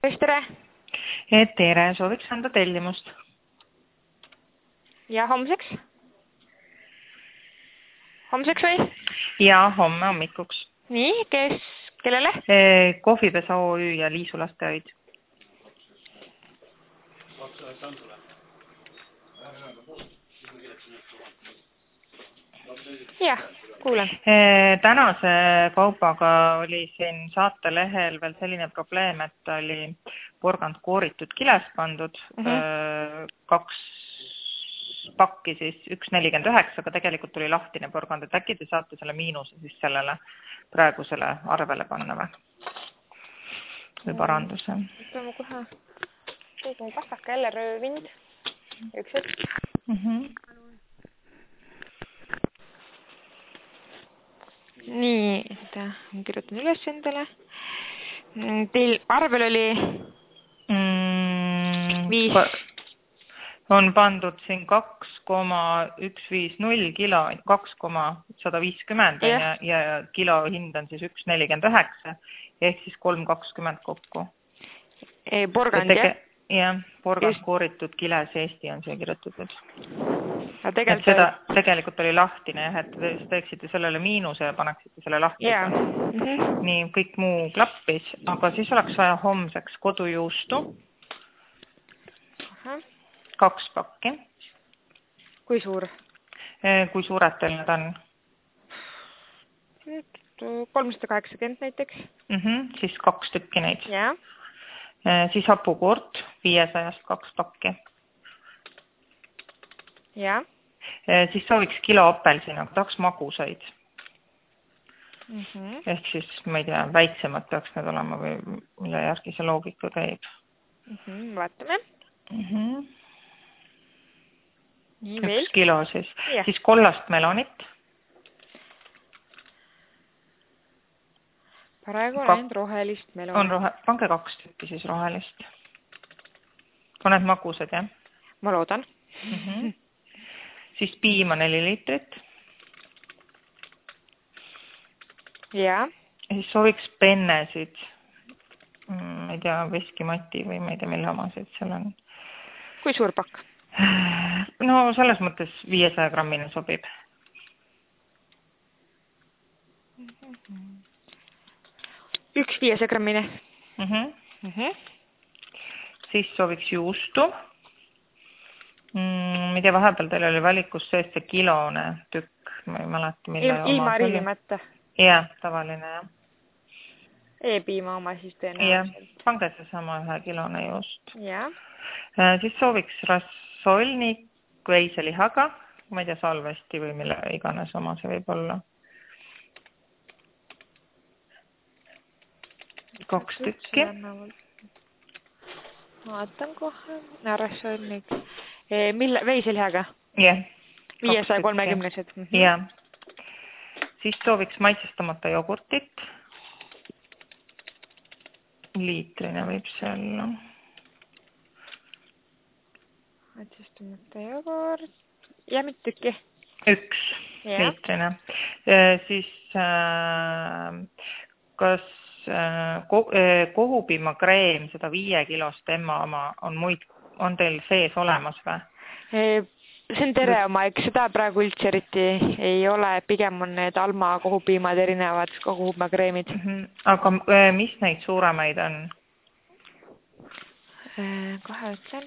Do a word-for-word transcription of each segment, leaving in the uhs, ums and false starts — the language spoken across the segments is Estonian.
tere! Tere, sooviks anda tellimust. Ja homseks? Homseks või? Ja homme hommikuks. Nii, kes, kellele? Kohvipesa O Ü ja Liisu lastehoid. Jah, kuulen. Tänase kaupaga oli siin saatelehel veel selline probleem, et oli porgand kooritud kiles pandud, mm -hmm. kaks pakki siis üks nelikümmend üheksa, aga tegelikult tuli lahtine porgand, et äkki te saate selle miinuse siis sellele praegusele arvele panna või? Või paranduse? Ütleme kohe, kõik on pastaka jälle röövind. Üks hetk. Mm -hmm. Nii, seda kirjutan üles endale. Teil arvel oli mm, viis. On pandud siin kaks koma üks viis null kilo, kaks koma sada viiskümmend ja, ja kilo hind on siis üks nelikümmend üheksa ehk siis kolm kakskümmend kokku. E, porgand, jah? Jah, porgand kooritud kiles Eesti on siia kirjutatud. Tegelikult, seda, tegelikult oli lahtine, jah, et te teeksite sellele miinuse ja paneksite selle lahti. Yeah. Mm -hmm. Nii, kõik muu klappis, aga siis oleks vaja homseks kodujuustu. Aha. Kaks pakki. Kui suur? Kui suured teil need on? kolmsada kaheksakümmend näiteks. Mm -hmm, siis kaks tükki neid. Yeah. Siis hapukoort viiesajast kaks pakki. Ja. Siis sooviks kilo apelsina, aga tahaks magusaid. Mm -hmm. Ehk siis, ma ei tea, väiksemad peaks need olema või mille järgi see loogika käib. Mm -hmm. Vaatame. Mm -hmm. Nii üks veel. kilo siis. Ja. Siis kollast melonit. Praegu on ainult rohelist melonit. On rohe... Pange kaks tükki siis rohelist. On need magusad, jah? Ma loodan. Mm -hmm. Siis piima neli liitrit. Ja. Siis sooviks pennesid. Ma ei tea, veskimati või ma ei tea, mille omasid seal on. Kui suur pakk? No selles mõttes viiesaja grammine sobib. Üks viiesaja grammine. Mm -hmm. Mm -hmm. Siis sooviks juustu. Mm, ma ei tea, vahepeal teil oli valikus sees see kilone tükk. Ma ei mäleta, mille Il, ilma riivimata. Jah, tavaline, jah. E-piima oma siis tõenäoliselt. Jah, pange see sama ühe kilone juust. Ja. Siis sooviks rassolnik veiselihaga. Ma ei tea, salvesti või mille iganes oma see võib olla. Kaks tükki. Vaatan kohe. Rassolnik. E, mille, veiselihaga? Jah. viiesaja kolmekümnesed. Mm -hmm. Jah. Siis sooviks maitsestamata jogurtit. Liitrine võib see olla. Maitsestamata jogurt. Ja mitte tükki? Üks ja. Liitrine. E, siis äh, kas äh, ko, äh, kohupiimakreem, seda viie kilost emma oma, on muid, on teil sees olemas või? E, see on tere oma, eks seda praegu üldse eriti ei ole, pigem on need Alma kohupiimad erinevad kohupiimakreemid. Mm -hmm. Aga mis neid suuremaid on? Kohe ütlen.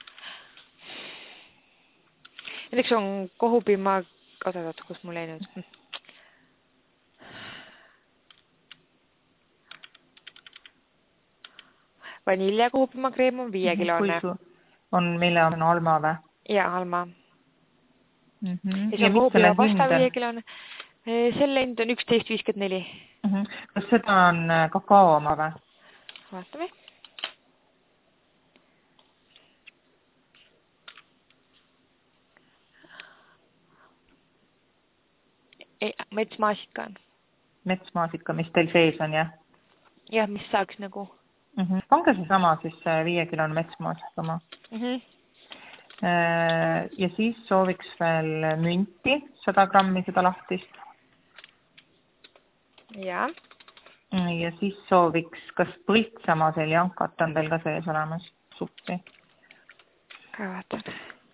Näiteks on kohupiima, oota, oota, kus mul ei nüüd? Vanilja kohupiimakreem on viie kilone. On mille on Alma või? Ja, Alma. Mm -hmm. Ja see on kohupiima pasta viie kilone. Selle hind on üksteist viiskümmend neli. Mm -hmm. Kas seda on kakao oma või? Vaatame. Ei, metsmaasika on. Metsmaasika, mis teil sees on, jah? Jah, mis saaks nagu. Mm -hmm. Pange see sama siis viie kilone metsmaasika oma. Mm -hmm. Ja siis sooviks veel münti, sada grammi seda lahtist. Ja. ja siis sooviks, kas Põltsamaa seljankat on teil ka sees olemas suppi? Ka vaatan.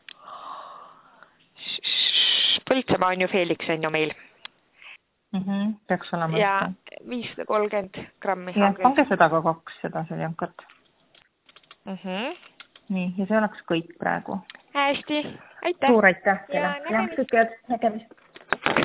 Põltsamaa on ju Felix on ju meil. Mm -hmm, peaks olema. Ja viissada kolmkümmend grammi. Ja, pange seda ka kaks, seda seljankat. Mm -hmm. Nii, ja see oleks kõik praegu. Hästi, aitäh. Suur aitäh teile. Ja, nägemist. Nägemist.